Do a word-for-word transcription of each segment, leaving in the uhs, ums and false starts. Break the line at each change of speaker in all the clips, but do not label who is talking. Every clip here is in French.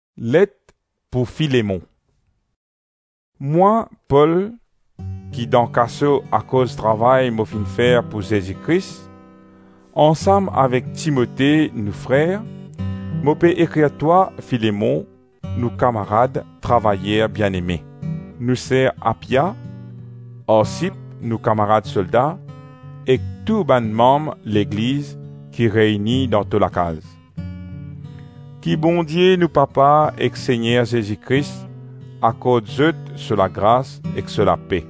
Lettre pour Philémon. Moi, Paul, qui dans Casso à cause travail m'a fin faire pour Jésus-Christ, ensemble avec Timothée, nos frères, m'a peut écrire toi, Philémon, nos camarades, travailleurs bien-aimés. Nous sert Appia, Orsip, nos camarades soldats, et tout ban membres l'église qui réunit dans toute la case. Qui bon Dieu, nous papa et Seigneur Jésus-Christ, accorde sur la grâce et sur la paix.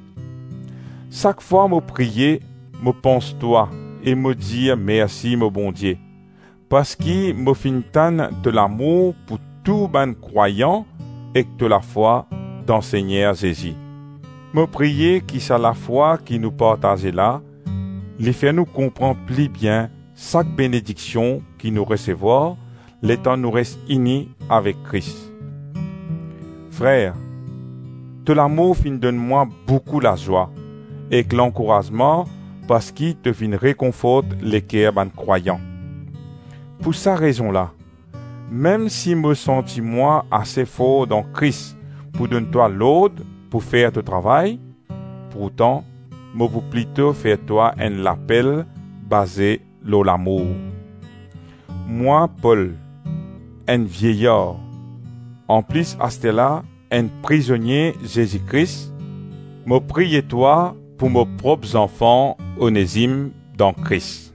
Chaque fois me prier, me pense toi et me dire merci mon bon Dieu, parce qu'il me fintan de l'amour pour tout ban croyant et de la foi dans Seigneur Jésus. Me prier qui c'est la foi qui nous partage là, les fait nous comprendre plus bien chaque bénédiction qui nous recevoir, le temps nous reste unis avec Christ. Frère, de l'amour fin donne-moi beaucoup la joie et l'encouragement parce qu'il te fin réconforte les cœurs ban croyants. Pour sa raison-là, même si me senti moi assez fort dans Christ pour donner toi l'ordre pour faire ton travail, pourtant, me pour plutôt faire toi un appel basé sur l'amour. Moi, Paul, un vieillard, en plus à cela, un prisonnier Jésus-Christ, me prie toi pour mes propres enfants Onésime dans Christ.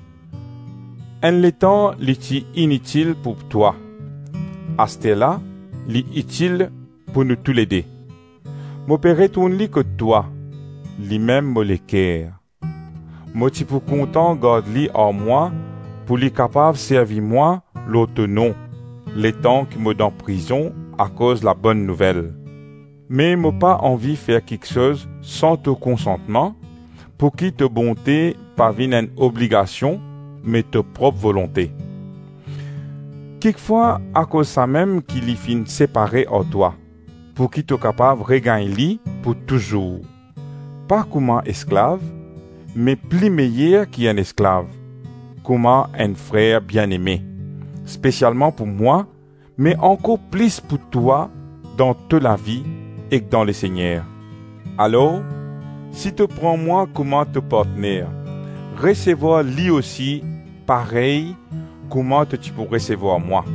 En l'étant l'est inutile pour toi, à cela, l'est utile pour nous tous les deux. Me peut retourner que toi, lui-même me l'équerre. Moi tu pour content garde lui en moi pour lui capable servir moi l'autre non, les temps qui me dans prison à cause de la bonne nouvelle. Mais moi pas envie faire quelque chose sans ton consentement pour qui te bonté pas vienne une obligation mais ta propre volonté. Quelquefois à cause ça même qu'il y fin séparé en toi pour qui te capable regagner lui pour toujours. Pas comme un esclave, mais plus meilleur qu'un esclave, comme un frère bien-aimé, spécialement pour moi, mais encore plus pour toi dans toute la vie et dans le Seigneur. Alors, si tu prends moi comme te partenaire, recevoir lui aussi pareil comment tu peux recevoir moi.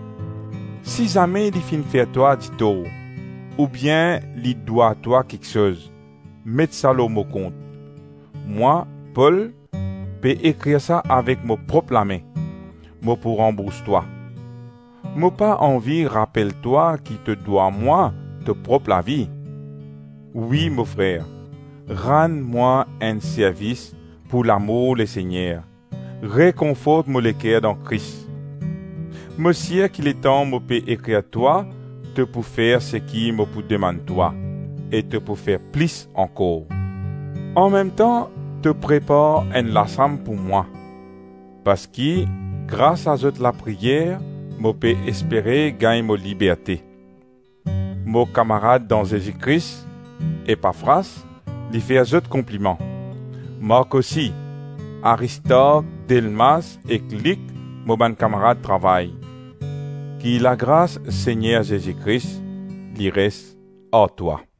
Si jamais il finit faire toi dit tout, ou bien il doit à toi quelque chose, mets ça au mot compte. Moi, Paul, peux écrire ça avec mon propre main. Moi pour rembourser toi. Moi pas envie rappelle-toi qui te doit moi te propre la vie. Oui, mon frère, rends-moi un service pour l'amour le Seigneur. Réconforte-moi le cœur dans Christ. Monsieur qu'il est temps me peut écrire toi te pour faire ce qui me pour demande toi et te pour faire plus encore. En même temps, te prépare un lassam pour moi. Parce que, grâce à toute la prière, je peux espérer gagner ma liberté. Mon camarade dans Jésus-Christ, Epaphras, lui fait d'autres compliments. Marc aussi, Aristote, Delmas et Clic, mon bon camarade travail. Qui la grâce Seigneur Jésus-Christ, lui reste à toi.